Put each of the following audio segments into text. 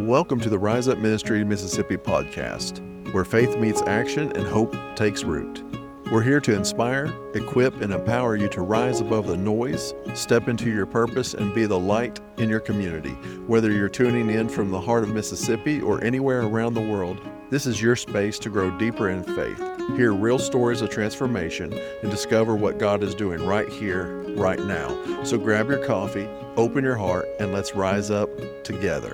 Welcome to the Rise Up Ministry Mississippi podcast, where faith meets action and hope takes root. We're here to inspire, equip, and empower you to rise above the noise, step into your purpose, and be the light in your community. Whether you're tuning in from the heart of Mississippi or anywhere around the world, this is your space to grow deeper in faith, hear real stories of transformation, and discover what God is doing right here, right now. So grab your coffee, open your heart, and let's rise up together.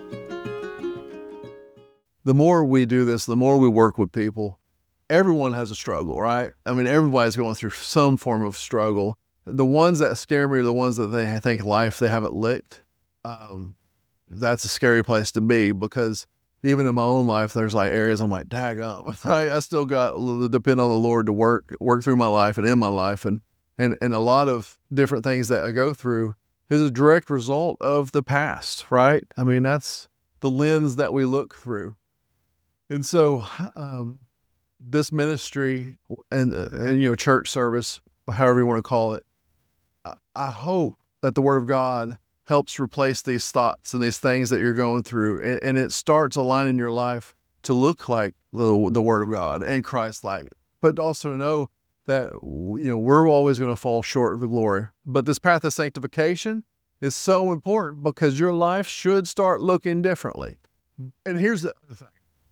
The more we do this, the more we work with people, everyone has a struggle, right? I mean, everybody's going through some form of struggle. The ones that scare me are the ones that they think life they haven't licked. That's a scary place to be, because even in my own life, there's like areas I'm like, daggum, I still got to depend on the Lord to work through my life and in my life. And a lot of different things that I go through is a direct result of the past, right? I mean, that's the lens that we look through. And so this ministry and church service, however you want to call it, I hope that the Word of God helps replace these thoughts and these things that you're going through, and it starts aligning your life to look like the Word of God and Christ-like, but also know that we're always going to fall short of the glory. But this path of sanctification is so important because your life should start looking differently. And here's the other thing.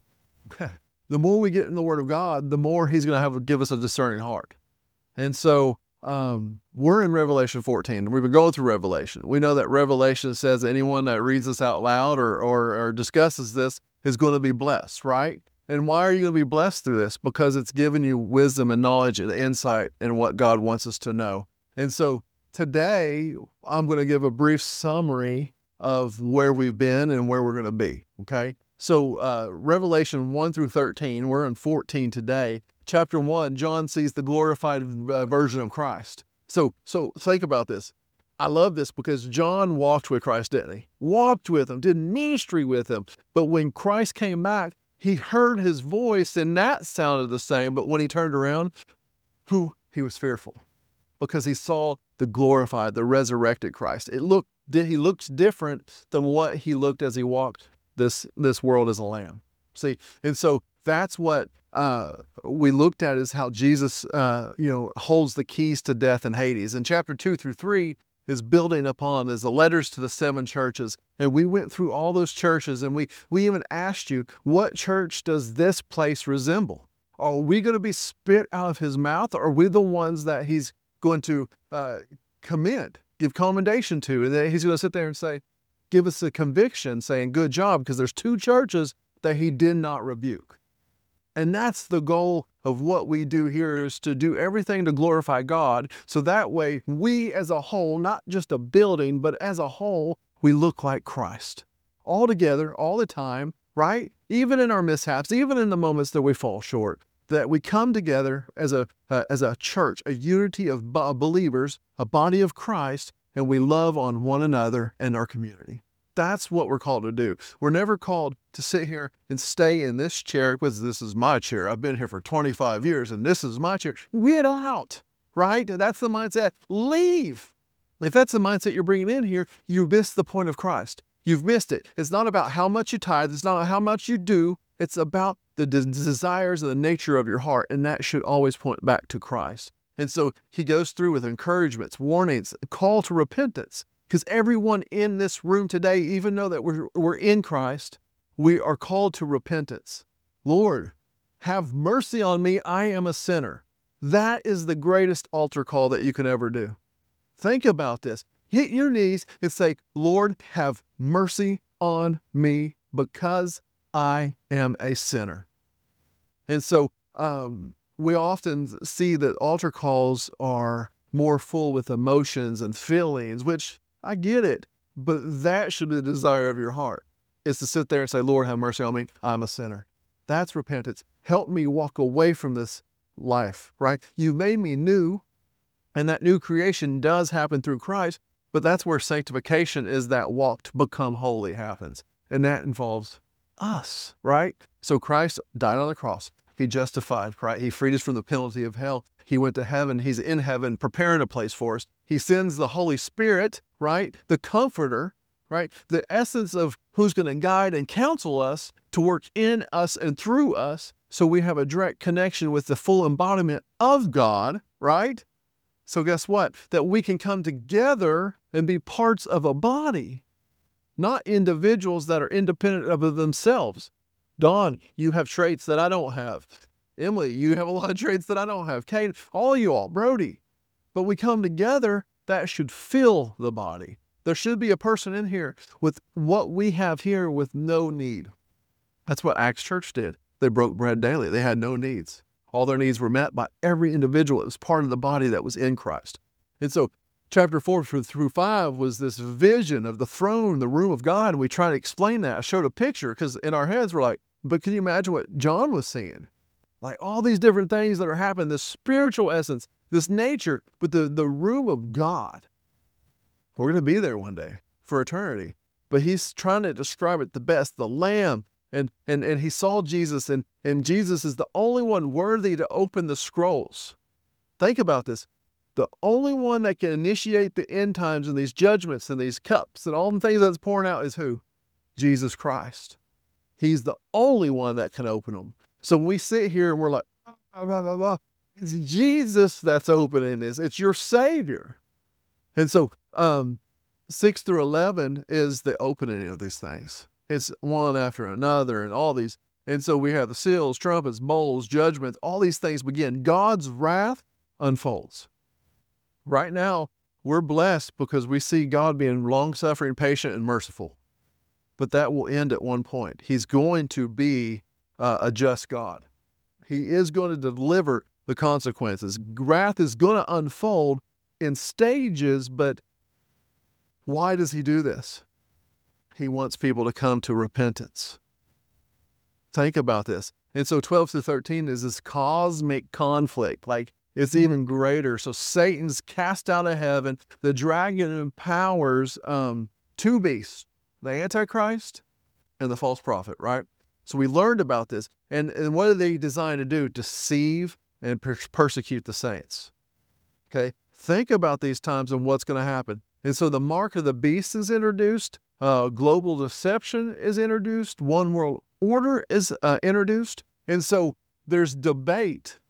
The more we get in the Word of God, the more He's going to give us a discerning heart. And so we're in Revelation 14. We've been going through Revelation. We know that Revelation says anyone that reads this out loud or discusses this is going to be blessed, right? And why are you going to be blessed through this? Because it's giving you wisdom and knowledge and insight in what God wants us to know. And so today, I'm going to give a brief summary of where we've been and where we're going to be, okay? So Revelation 1 through 13, we're in 14 today. Chapter 1, John sees the glorified version of Christ. So think about this. I love this because John walked with Christ, didn't he? Walked with him, did ministry with him. But when Christ came back, he heard his voice and that sounded the same. But when he turned around, he was fearful because he saw the glorified, the resurrected Christ. He looked different than what he looked as he walked this world as a lamb. See, and so that's what we looked at, is how Jesus, holds the keys to death and Hades. And chapter 2 through 3 is building upon is the letters to the 7 churches. And we went through all those churches, and we even asked you, what church does this place resemble? Are we going to be spit out of his mouth? Or are we the ones that he's going to give commendation to? And then he's going to sit there and say, give us a conviction saying, good job, because there's 2 churches that he did not rebuke. And that's the goal of what we do here, is to do everything to glorify God. So that way we as a whole, not just a building, but as a whole, we look like Christ. All together, all the time, right? Even in our mishaps, even in the moments that we fall short, that we come together as a church, a unity of believers, a body of Christ, and we love on one another and our community. That's what we're called to do. We're never called to sit here and stay in this chair because this is my chair. I've been here for 25 years and this is my chair. Get out, right? That's the mindset. Leave. If that's the mindset you're bringing in here, you missed the point of Christ. You've missed it. It's not about how much you tithe. It's not how much you do. It's about the desires and the nature of your heart, and that should always point back to Christ. And so he goes through with encouragements, warnings, call to repentance, because everyone in this room today, even though that we're in Christ, we are called to repentance. Lord, have mercy on me. I am a sinner. That is the greatest altar call that you can ever do. Think about this. Hit your knees and say, Lord, have mercy on me because I am a sinner. And so, we often see that altar calls are more full with emotions and feelings, which I get it, but that should be the desire of your heart, is to sit there and say, Lord, have mercy on me. I'm a sinner. That's repentance. Help me walk away from this life, right? You made me new, and that new creation does happen through Christ, but that's where sanctification is, that walk to become holy happens. And that involves us, right? So Christ died on the cross. He justified, right? He freed us from the penalty of hell. He went to heaven. He's in heaven preparing a place for us. He sends the Holy Spirit, right? The Comforter, right? The essence of who's going to guide and counsel us to work in us and through us, so we have a direct connection with the full embodiment of God, right? So guess what? That we can come together and be parts of a body, not individuals that are independent of themselves. Dawn, you have traits that I don't have. Emily, you have a lot of traits that I don't have. Kate, all you all, Brody. But we come together, that should fill the body. There should be a person in here with what we have here with no need. That's what Acts Church did. They broke bread daily. They had no needs. All their needs were met by every individual that was part of the body that was in Christ. And so chapter 4 through 5 was this vision of the throne, the room of God. And we try to explain that. I showed a picture because in our heads we're like, but can you imagine what John was seeing? Like all these different things that are happening, this spiritual essence, this nature, but the room of God. We're going to be there one day for eternity. But he's trying to describe it the best, the Lamb. And he saw Jesus, and Jesus is the only one worthy to open the scrolls. Think about this. The only one that can initiate the end times and these judgments and these cups and all the things that's pouring out is who? Jesus Christ. He's the only one that can open them. So when we sit here and we're like, blah, blah, blah, blah, it's Jesus that's opening this. It's your Savior. And so 6 through 11 is the opening of these things. It's one after another and all these. And so we have the seals, trumpets, bowls, judgments, all these things begin. God's wrath unfolds. Right now, we're blessed because we see God being long-suffering, patient, and merciful. But that will end at one point. He's going to be a just God. He is going to deliver the consequences. Wrath is going to unfold in stages, but why does he do this? He wants people to come to repentance. Think about this. And so 12 through 13 is this cosmic conflict. Like it's even greater. So Satan's cast out of heaven. The dragon empowers two beasts, the Antichrist and the false prophet, right? So we learned about this. And what are they designed to do? Deceive and persecute the saints. Okay? Think about these times and what's going to happen. And so the mark of the beast is introduced. Global deception is introduced. One world order is introduced. And so there's debate.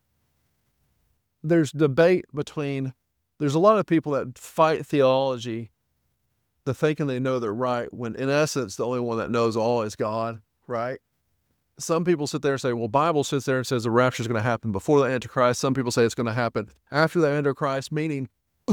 There's debate between, there's a lot of people that fight theology, the thinking they know they're right, when in essence, the only one that knows all is God, right? Some people sit there and say, well, Bible sits there and says the rapture is going to happen before the Antichrist. Some people say it's going to happen after the Antichrist, meaning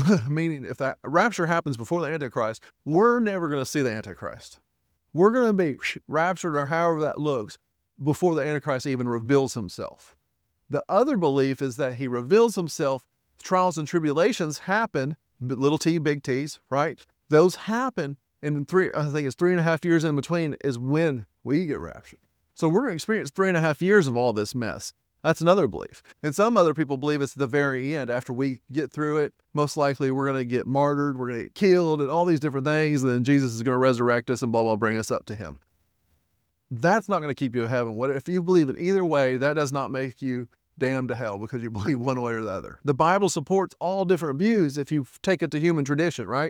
if that rapture happens before the Antichrist, we're never going to see the Antichrist. We're going to be raptured, or however that looks, before the Antichrist even reveals himself. The other belief is that he reveals himself, trials and tribulations happen, little t, big T's, right? Those happen, and I think it's 3.5 years in between is when we get raptured. So we're going to experience 3.5 years of all this mess. That's another belief. And some other people believe it's the very end. After we get through it, most likely we're going to get martyred, we're going to get killed, and all these different things, and then Jesus is going to resurrect us and blah, blah, bring us up to him. That's not going to keep you in heaven. What if you believe it either way, that does not make you damned to hell because you believe one way or the other. The Bible supports all different views if you take it to human tradition, right?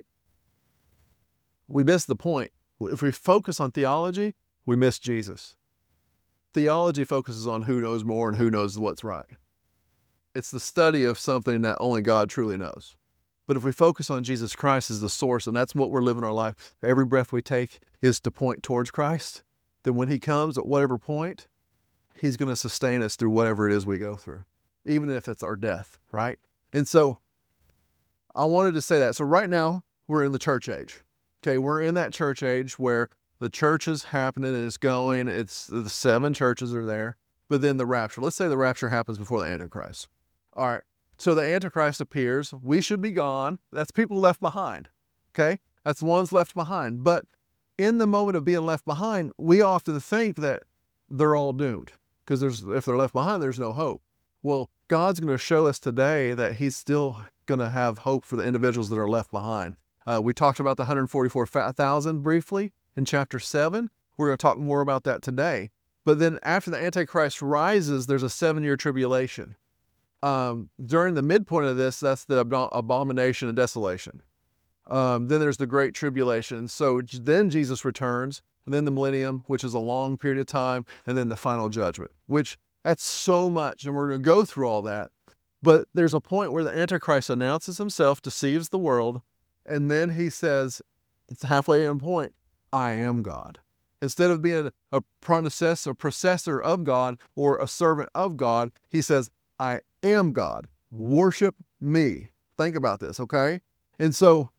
We miss the point. If we focus on theology, we miss Jesus. Theology focuses on who knows more and who knows what's right. It's the study of something that only God truly knows. But if we focus on Jesus Christ as the source, and that's what we're living our life, every breath we take is to point towards Christ, then when he comes at whatever point, he's going to sustain us through whatever it is we go through, even if it's our death, right? And so I wanted to say that. So right now, we're in the church age. Okay, we're in that church age where the church is happening and it's going. It's the 7 churches are there. But then the rapture. Let's say the rapture happens before the Antichrist. All right. So the Antichrist appears. We should be gone. That's people left behind. Okay? That's the ones left behind. But in the moment of being left behind, we often think that they're all doomed. Because if they're left behind, there's no hope. Well, God's going to show us today that he's still going to have hope for the individuals that are left behind. We talked about the 144,000 briefly in chapter 7. We're going to talk more about that today. But then after the Antichrist rises, there's a 7-year tribulation. During the midpoint of this, that's the abomination and desolation. Then there's the Great Tribulation. So then Jesus returns, and then the millennium, which is a long period of time, and then the final judgment, which that's so much. And we're going to go through all that. But there's a point where the Antichrist announces himself, deceives the world, and then he says, it's halfway in point, I am God. Instead of being a processor of God or a servant of God, he says, I am God. Worship me. Think about this, okay? And so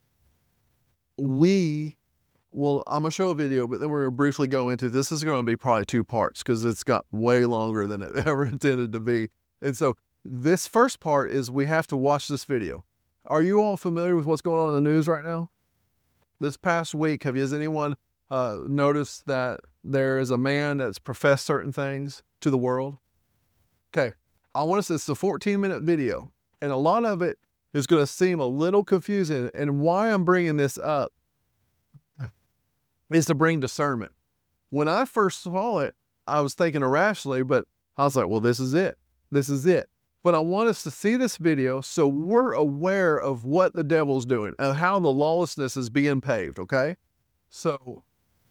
I'm going to show a video, but then we're going to briefly go into this. Is going to be probably 2 parts because it's got way longer than it ever intended to be. And so this first part is we have to watch this video. Are you all familiar with what's going on in the news right now? This past week, has anyone noticed that there is a man that's professed certain things to the world? Okay, I want to say it's a 14-minute video, and a lot of it is going to seem a little confusing. And why I'm bringing this up is to bring discernment. When I first saw it, I was thinking irrationally, but I was like, well, this is it. This is it. But I want us to see this video so we're aware of what the devil's doing and how the lawlessness is being paved, okay? So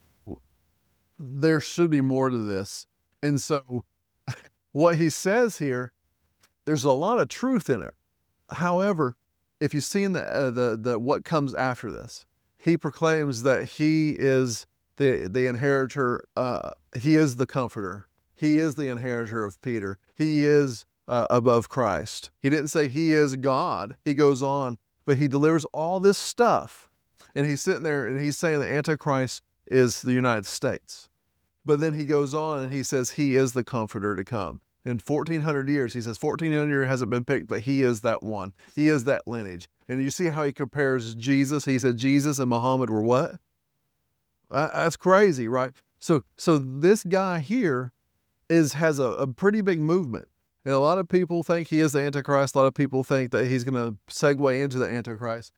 there should be more to this. And so what he says here, there's a lot of truth in it. However, if you've seen the what comes after this, he proclaims that he is the inheritor. He is the comforter. He is the inheritor of Peter. He is above Christ. He didn't say he is God. He goes on, but he delivers all this stuff. And he's sitting there and he's saying the Antichrist is the United States. But then he goes on and he says he is the comforter to come. In 1,400 years, he says 1,400 years hasn't been picked, but he is that one. He is that lineage. And you see how he compares Jesus. He said Jesus and Muhammad were what? That's crazy, right? So this guy here has a pretty big movement. And a lot of people think he is the Antichrist. A lot of people think that he's going to segue into the Antichrist.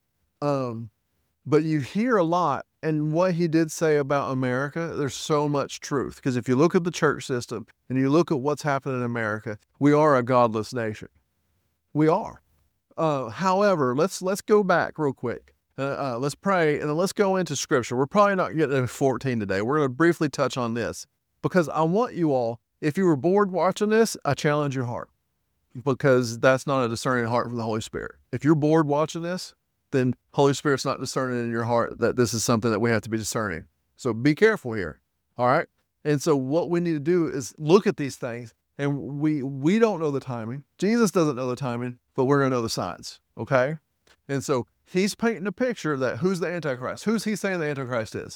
But you hear a lot, and what he did say about America, there's so much truth. Because if you look at the church system and you look at what's happening in America, we are a godless nation. We are. However, let's go back real quick. Let's pray, and then let's go into Scripture. We're probably not getting to 14 today. We're going to briefly touch on this because I want you all, if you were bored watching this, I challenge your heart because that's not a discerning heart from the Holy Spirit. If you're bored watching this, then Holy Spirit's not discerning in your heart that this is something that we have to be discerning. So be careful here. All right. And so what we need to do is look at these things, and we don't know the timing. Jesus doesn't know the timing, but we're going to know the signs. Okay. And so he's painting a picture that who's the Antichrist? Who's he saying the Antichrist is?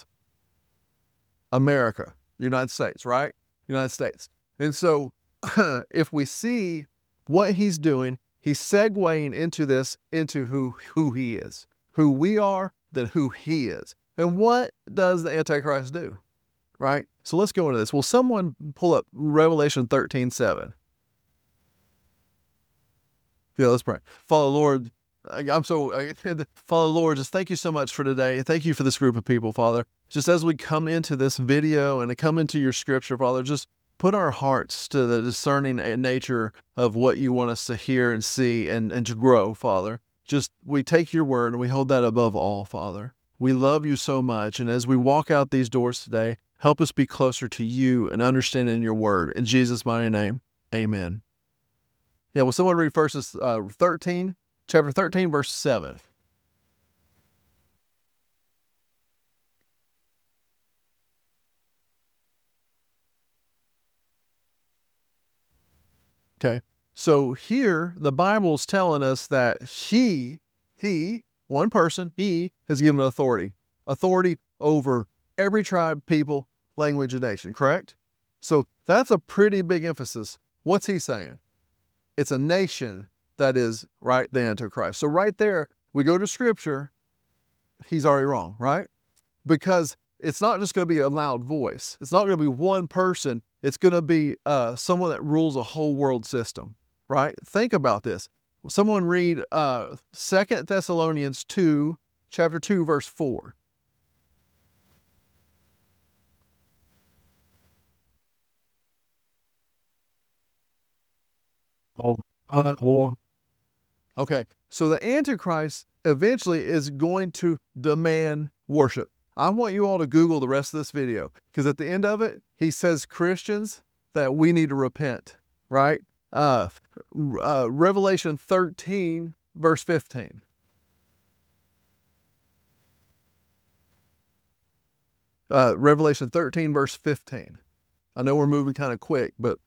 America, United States, right? United States. And so if we see what he's doing, he's segueing into this, into who he is, who we are, then who he is. And what does the Antichrist do? Right? So let's go into this. Will someone pull up Revelation 13:7? Yeah, let's pray. Father, Lord, Father, Lord, just thank you so much for today. Thank you for this group of people, Father. Just as we come into this video and come into your scripture, Father, just put our hearts to the discerning nature of what you want us to hear and see and to grow, Father. Just, we take your word and we hold that above all, Father. We love you so much. And as we walk out these doors today, help us be closer to you and understanding your word. In Jesus' mighty name, amen. Yeah, will someone read verses 13, chapter 13, verse 7? Okay. So here, the Bible's telling us that he, one person, he has given authority over every tribe, people, language, and nation, correct? So that's a pretty big emphasis. What's he saying? It's a nation that is, right, the Antichrist. So right there, we go to Scripture, he's already wrong, right? Because it's not just going to be a loud voice. It's not going to be one person. It's going to be someone that rules a whole world system, right? Think about this. Someone read 2 Thessalonians 2, chapter 2, verse 4. Okay, so the Antichrist eventually is going to demand worship. I want you all to Google the rest of this video, because at the end of it, he says, Christians, that we need to repent, right? Revelation 13, verse 15. Revelation 13, verse 15. I know we're moving kind of quick, but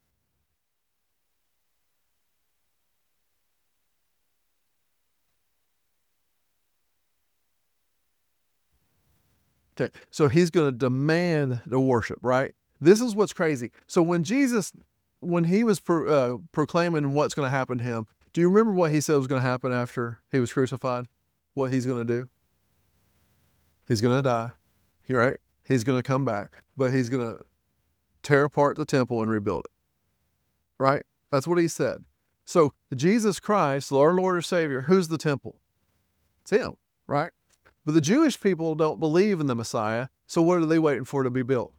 okay. So he's going to demand the worship, right? This is what's crazy. So when Jesus, when he was proclaiming what's going to happen to him, do you remember what he said was going to happen after he was crucified? What he's going to do? He's going to die, right? He's going to come back, but he's going to tear apart the temple and rebuild it, right? That's what he said. So Jesus Christ, our Lord and Savior, who's the temple? It's him, right? But the Jewish people don't believe in the Messiah, so what are they waiting for to be built?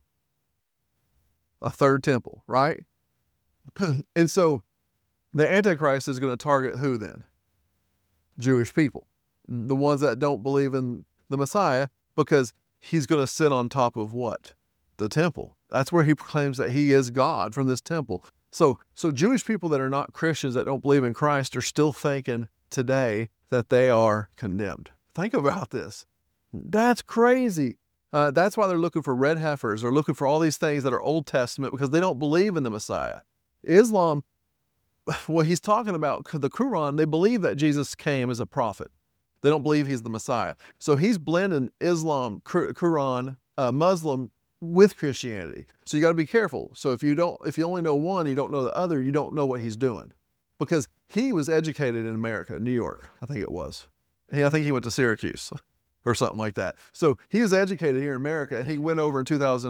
A third temple, right? And so the Antichrist is going to target who then? Jewish people, the ones that don't believe in the Messiah, because he's going to sit on top of what? The temple. That's where he proclaims that he is God from this temple. So Jewish people that are not Christians, that don't believe in Christ, are still thinking today that they are condemned. Think about this. That's crazy. That's why they're looking for red heifers. They're looking for all these things that are Old Testament, because they don't believe in the Messiah. Islam, what he's talking about, the Quran, they believe that Jesus came as a prophet. They don't believe he's the Messiah. So he's blending Islam, Quran, Muslim with Christianity. So you got to be careful. So if you only know one, you don't know the other, you don't know what he's doing. Because he was educated in America, New York, I think it was. I think he went to Syracuse or something like that. So he was educated here in America, and he went over in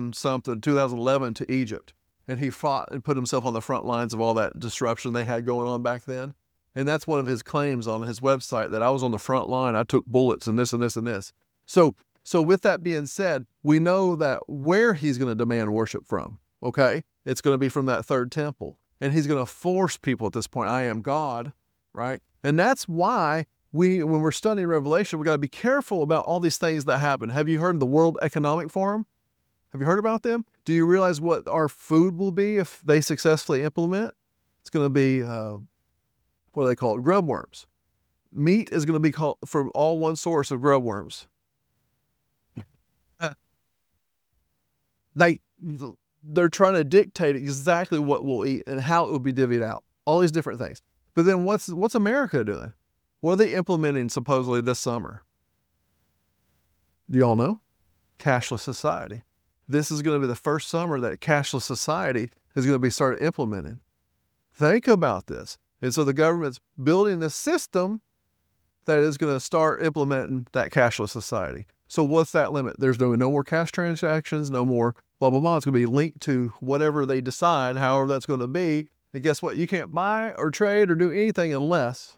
2011 to Egypt. And he fought and put himself on the front lines of all that disruption they had going on back then. And that's one of his claims on his website, that I was on the front line. I took bullets and this and this and this. So with that being said, we know that where he's going to demand worship from, okay? It's going to be from that third temple. And he's going to force people at this point, I am God, right? And that's why when we're studying Revelation, we got to be careful about all these things that happen. Have you heard of the World Economic Forum? Have you heard about them? Do you realize what our food will be if they successfully implement? It's going to be, what do they call it? Grub worms. Meat is going to be called from all one source of grub worms. They're trying to dictate exactly what we'll eat and how it will be divvied out. All these different things. But then what's America doing? What are they implementing supposedly this summer? Do y'all know? Cashless society. This is going to be the first summer that cashless society is going to be started implementing. Think about this. And so the government's building this system that is going to start implementing that cashless society. So what's that limit? There's no more cash transactions, no more blah, blah, blah. It's going to be linked to whatever they decide, however that's going to be. And guess what? You can't buy or trade or do anything unless.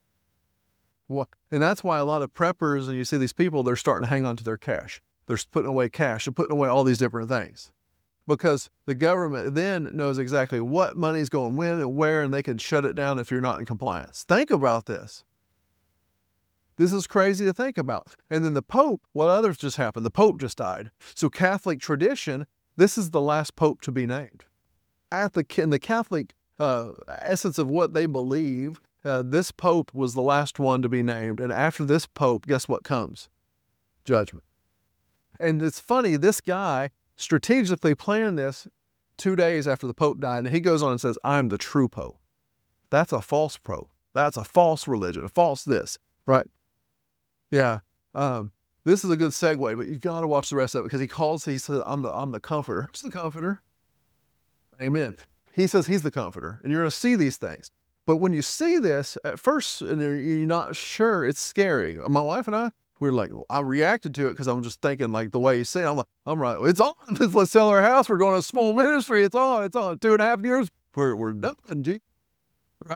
And that's why a lot of preppers, and you see these people, they're starting to hang on to their cash. They're putting away cash. They're putting away all these different things. Because the government then knows exactly what money's going when and where, and they can shut it down if you're not in compliance. Think about this. This is crazy to think about. And then the Pope, what others just happened? The Pope just died. So Catholic tradition, this is the last Pope to be named. In the Catholic essence of what they believe, this Pope was the last one to be named. And after this Pope, guess what comes? Judgment. And it's funny, this guy strategically planned this 2 days after the Pope died. And he goes on and says, I'm the true Pope. That's a false Pope. That's a false religion, a false this, right? Yeah. This is a good segue, but you got to watch the rest of it, because he says, I'm the comforter. Who's the comforter? Amen. He says he's the comforter, and you're going to see these things. But when you see this at first, and you're not sure, it's scary. My wife and we were like, I reacted to it because I'm just thinking like the way you say it. I'm like, I'm right. It's on. Let's sell our house. We're going to a small ministry. It's on. 2.5 years. We're done. Right?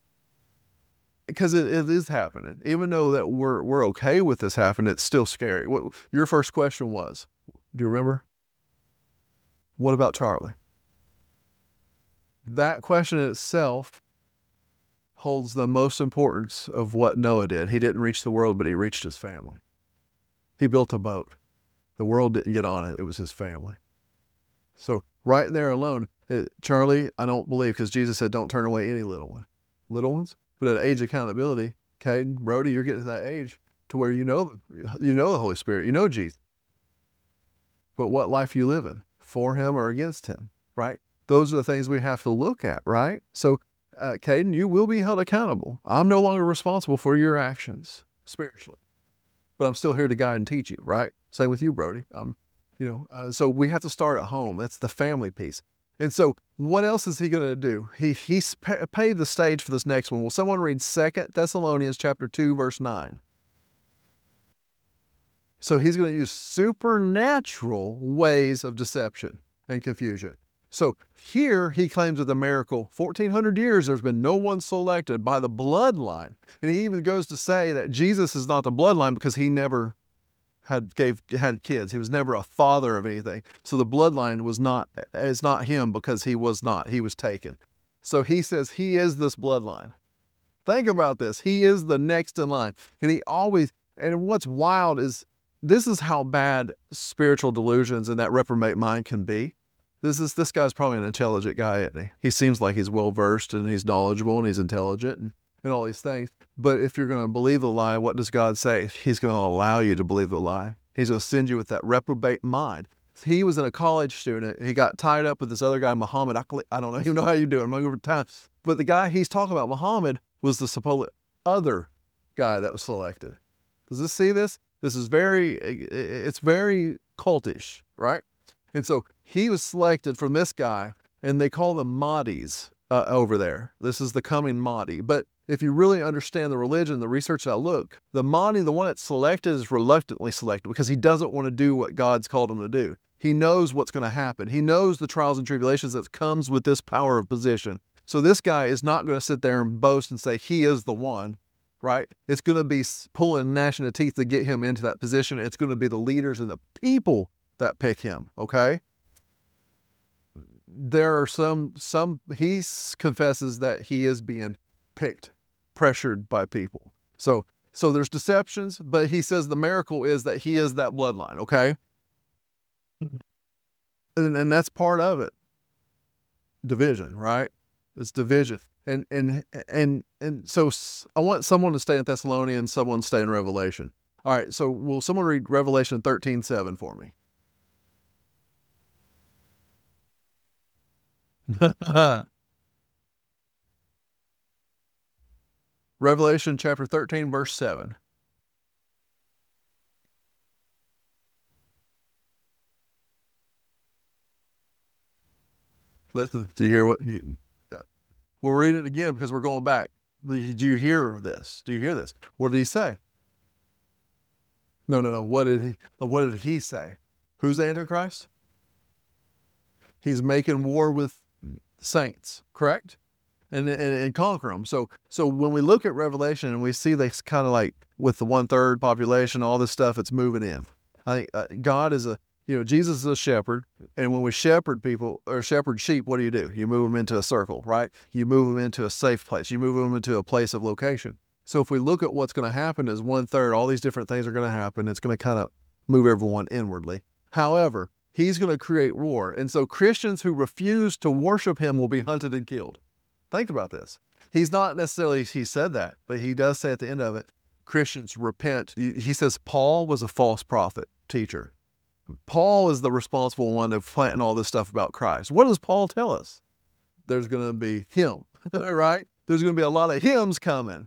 Because it is happening. Even though that we're okay with this happening, it's still scary. What your first question was? Do you remember? What about Charlie? That question itself holds the most importance of what Noah did. He didn't reach the world, but he reached his family. He built a boat. The world didn't get on it. It was his family. So right there alone, Charlie, I don't believe, because Jesus said, don't turn away any little ones. But at age of accountability, Caden, Brody, you're getting to that age to where you know the Holy Spirit, you know Jesus. But what life you live in, for him or against him, right? Those are the things we have to look at, right? So, Caden, you will be held accountable. I'm no longer responsible for your actions spiritually, but I'm still here to guide and teach you, right? Same with you, Brody. So we have to start at home. That's the family piece. And so what else is he going to do? He's paved the stage for this next one. Will someone read 2 Thessalonians chapter 2, verse 9? So he's going to use supernatural ways of deception and confusion. So here he claims that the miracle, 1,400 years, there's been no one selected by the bloodline. And he even goes to say that Jesus is not the bloodline because he never had kids. He was never a father of anything. So the bloodline is not him because he was taken. So he says he is this bloodline. Think about this. He is the next in line. And what's wild is this is how bad spiritual delusions and that reprobate mind can be. This guy's probably an intelligent guy, isn't he? He seems like he's well-versed and he's knowledgeable and he's intelligent and all these things. But if you're going to believe the lie, what does God say? He's going to allow you to believe the lie. He's going to send you with that reprobate mind. He was a college student. He got tied up with this other guy, Muhammad. I don't even know how you do it. I'm going over time. But the guy he's talking about, Muhammad, was the supposed other guy that was selected. Does this see this? It's very cultish, right? And so he was selected from this guy, and they call them Mahdis over there. This is the coming Mahdi. But if you really understand the religion, the research that I look, the Mahdi, the one that's selected, is reluctantly selected because he doesn't want to do what God's called him to do. He knows what's going to happen. He knows the trials and tribulations that comes with this power of position. So this guy is not going to sit there and boast and say he is the one, right? It's going to be pulling, gnashing of teeth to get him into that position. It's going to be the leaders and the people that pick him, okay? There are he confesses that he is being picked, pressured by people. So there's deceptions, but he says the miracle is that he is that bloodline, okay? And that's part of it. Division, right? It's division. And so I want someone to stay in Thessalonians, someone to stay in Revelation. All right, so will someone read Revelation 13:7 for me? Revelation chapter 13, verse 7. Listen, do you hear what? We'll read it again because we're going back. Do you hear this? Do you hear this? What did he say? No. What did he say? Who's the Antichrist? He's making war with saints, correct? And conquer them. So when we look at Revelation and we see this kind of like with the 1/3 population, all this stuff, it's moving in. I think God is Jesus is a shepherd, and when we shepherd people or shepherd sheep, what do? You move them into a circle, right? You move them into a safe place. You move them into a place of location. So if we look at what's going to happen is 1/3, all these different things are going to happen. It's going to kind of move everyone inwardly. However, he's going to create war. And so Christians who refuse to worship him will be hunted and killed. Think about this. He's not necessarily, he said that, but he does say at the end of it, Christians repent. He says Paul was a false prophet, teacher. Paul is the responsible one of planting all this stuff about Christ. What does Paul tell us? There's going to be him, right? There's going to be a lot of hymns coming.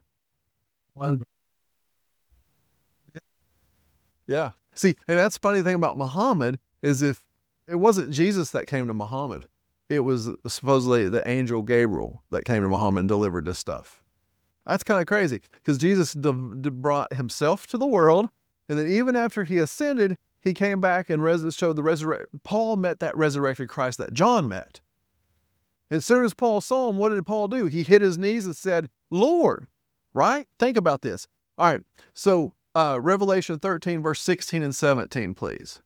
Yeah. See, and that's the funny thing about Muhammad is if it wasn't Jesus that came to Muhammad, it was supposedly the angel Gabriel that came to Muhammad and delivered this stuff. That's kind of crazy because Jesus brought himself to the world, and then even after he ascended, he came back and showed the resurrection. Paul met that resurrected Christ that John met. As soon as Paul saw him, what did Paul do? He hit his knees and said, Lord, right? Think about this. All right, so Revelation 13, verse 16 and 17, please.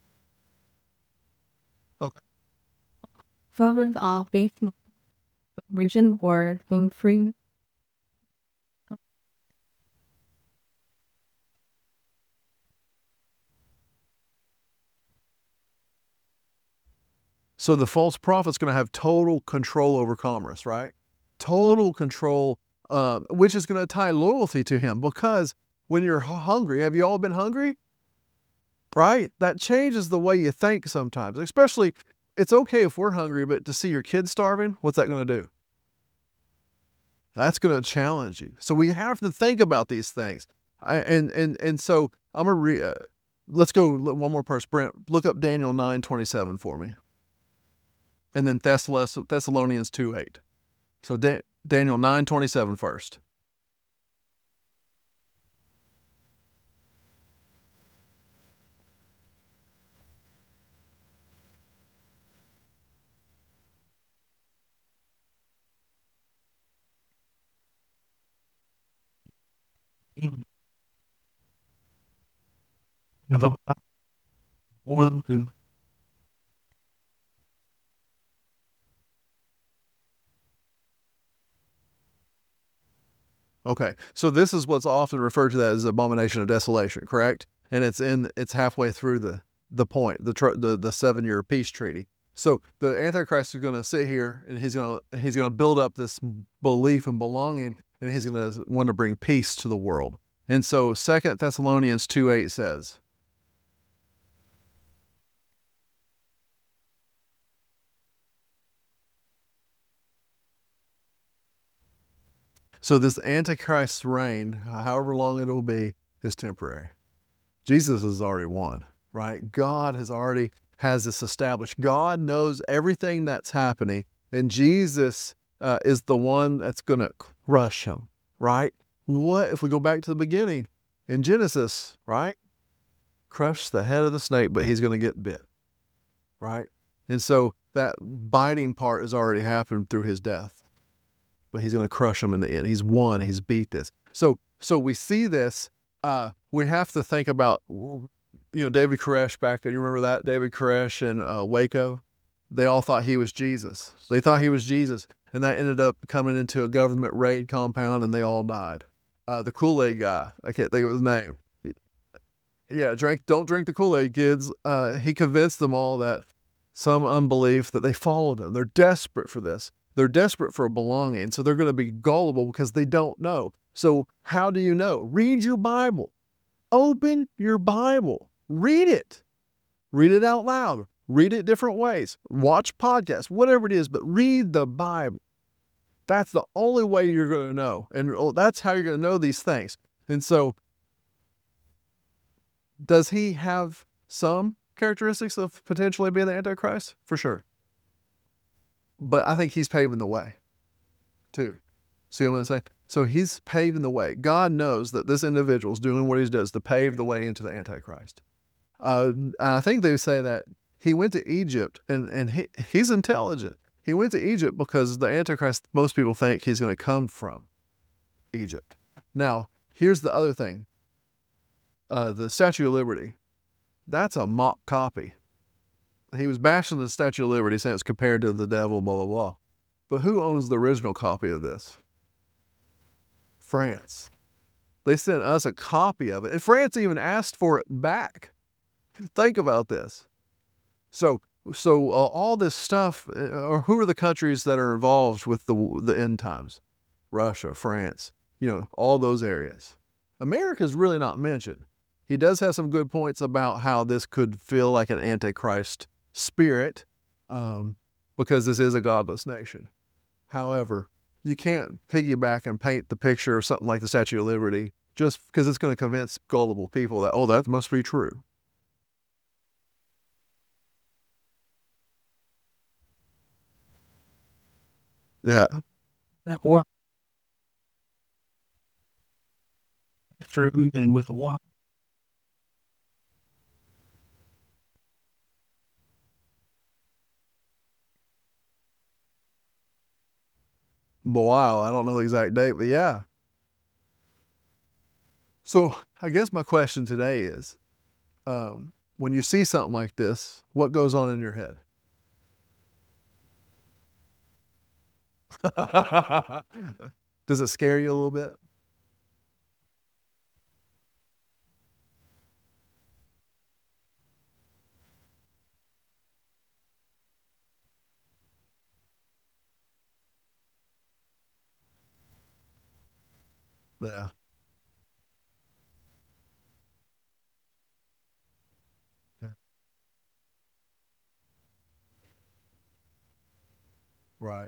Okay. region or being free. So the false prophet's going to have total control over commerce, right? Total control, which is going to tie loyalty to him, because when you're hungry, have you all been hungry? Right? That changes the way you think sometimes. Especially, it's okay if we're hungry, but to see your kids starving, what's that going to do? That's going to challenge you. So we have to think about these things. And so I'm gonna let's go one more person. Brent, look up Daniel 9:27 for me, and then Thessalonians 2:8. So Daniel 9:27 first. Okay, so this is what's often referred to as abomination of desolation, correct? And it's halfway through the point, the 7-year peace treaty. So the Antichrist is going to sit here and he's going to build up this belief and belonging, and he's going to want to bring peace to the world. And so 2 Thessalonians 2:8 says, so this Antichrist's reign, however long it will be, is temporary. Jesus has already won, right? God has this established. God knows everything that's happening, and Jesus is the one that's going to crush him, right? What if we go back to the beginning in Genesis, right? Crush the head of the snake, but he's going to get bit, right? And so that biting part has already happened through his death, but he's going to crush him in the end. He's won. He's beat this. So we see this. We have to think about, David Koresh back then. You remember that? David Koresh in Waco? They all thought he was Jesus. They thought he was Jesus. And that ended up coming into a government raid compound, and they all died. The Kool-Aid guy, I can't think of his name. Yeah, don't drink the Kool-Aid, kids. He convinced them all that some unbelief that they followed him. They're desperate for this. They're desperate for a belonging. So they're going to be gullible because they don't know. So how do you know? Read your Bible. Open your Bible. Read it. Read it out loud. Read it different ways. Watch podcasts, whatever it is, but read the Bible. That's the only way you're going to know. And that's how you're going to know these things. And so, does he have some characteristics of potentially being the Antichrist? For sure. But I think he's paving the way, too. See what I'm saying? So he's paving the way. God knows that this individual is doing what he does to pave the way into the Antichrist. I think they say that he went to Egypt, and he's intelligent. He went to Egypt because the Antichrist, most people think he's going to come from Egypt. Now, here's the other thing. The Statue of Liberty, that's a mock copy. He was bashing the Statue of Liberty, saying it's compared to the devil, blah, blah, blah. But who owns the original copy of this? France. They sent us a copy of it, and France even asked for it back. Think about this. So all this stuff, or who are the countries that are involved with the end times? Russia, France, all those areas. America's really not mentioned. He does have some good points about how this could feel like an Antichrist spirit, because this is a godless nation. However, you can't piggyback and paint the picture of something like the Statue of Liberty just because it's going to convince gullible people that, oh, that must be true. Yeah. Or true and with a walk. Wow, I don't know the exact date, but yeah. So I guess my question today is, when you see something like this, what goes on in your head? Does it scare you a little bit? Yeah. Yeah. Right.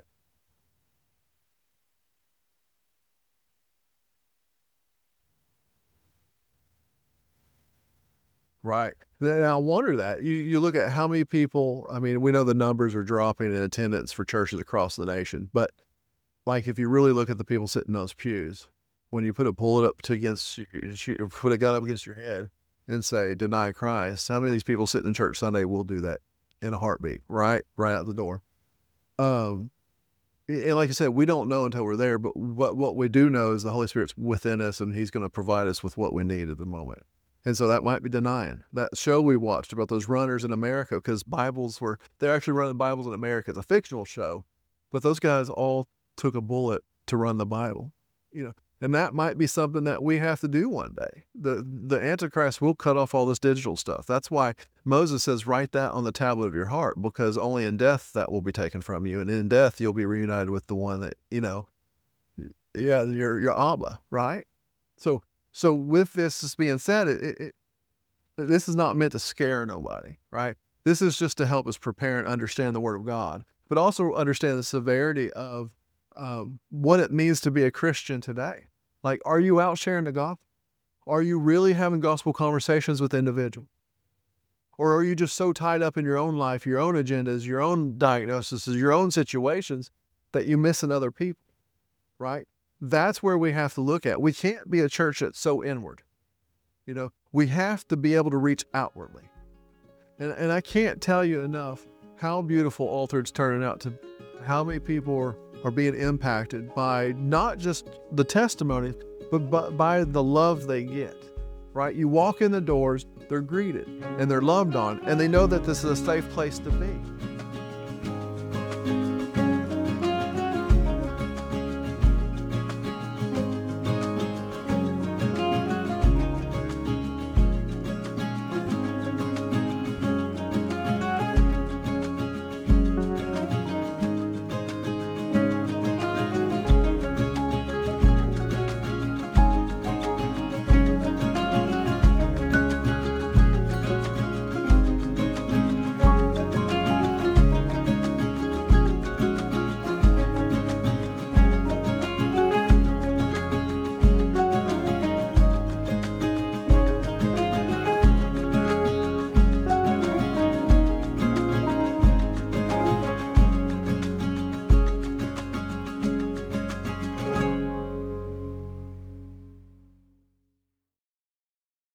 Right. Then I wonder that you look at how many people. I mean, we know the numbers are dropping in attendance for churches across the nation, but like if you really look at the people sitting in those pews, when you put a bullet up to against put a gun up against your head and say deny Christ, how many of these people sitting in church Sunday will do that in a heartbeat? Right out the door. Um, and like I said, we don't know until we're there, but what we do know is the Holy Spirit's within us, and He's going to provide us with what we need at the moment. And so that might be denying that show we watched about those runners in America, because they're actually running Bibles in America. It's a fictional show, but those guys all took a bullet to run the Bible, you know, and that might be something that we have to do one day. The Antichrist will cut off all this digital stuff. That's why Moses says, write that on the tablet of your heart, because only in death that will be taken from you. And in death, you'll be reunited with the one that, yeah, your Abba, right? So with this being said, this is not meant to scare nobody, right? This is just to help us prepare and understand the Word of God, but also understand the severity of what it means to be a Christian today. Like, are you out sharing the gospel? Are you really having gospel conversations with individuals? Or are you just so tied up in your own life, your own agendas, your own diagnoses, your own situations that you miss other people, right? That's where we have to look at. We can't be a church that's so inward. We have to be able to reach outwardly. And I can't tell you enough how beautiful Altered's turning out, to how many people are being impacted by not just the testimonies, but by the love they get, right? You walk in the doors, they're greeted and they're loved on, and they know that this is a safe place to be.